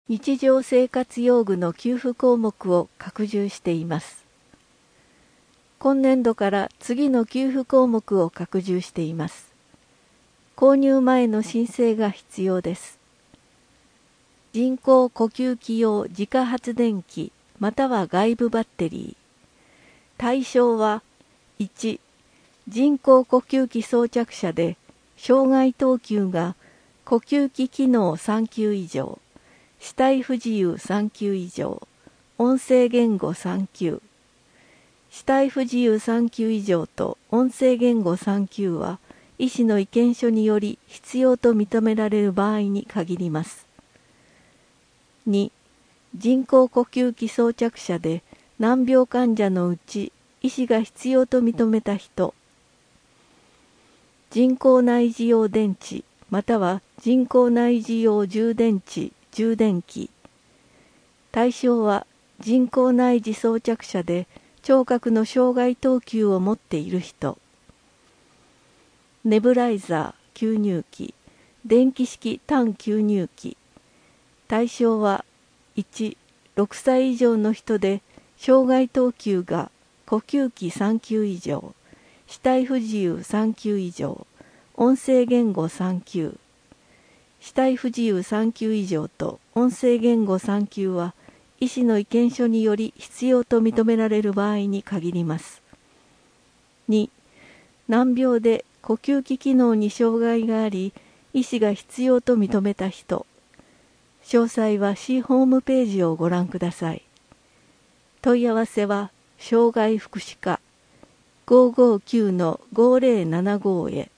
日常生活用具の給付項目を拡充しています。今年度から次の給付項目を拡充しています。購入前の申請が必要です。人工呼吸器用自家発電機または外部バッテリー。対象は1、人工呼吸器装着者で障害等級が呼吸器機能3級以上、肢体不自由3級以上、音声言語3級。肢体不自由3級以上と音声言語3級は医師の意見書により必要と認められる場合に限ります。2、人工呼吸器装着者で難病患者のうち医師が必要と認めた人。人工内耳用電池または人工内耳用充電池、充電器。対象は人工内耳装着者で聴覚の障害等級を持っている人。ネブライザー、吸入器、電気式単吸入器。対象は1、6歳以上の人で障害等級が呼吸器3級以上、肢体不自由3級以上、音声言語3級。肢体不自由3級以上と音声言語3級は医師の意見書により必要と認められる場合に限ります。2、難病で呼吸器機能に障害があり、医師が必要と認めた人。詳細は市ホームページをご覧ください。問い合わせは障害福祉課559-5075へ。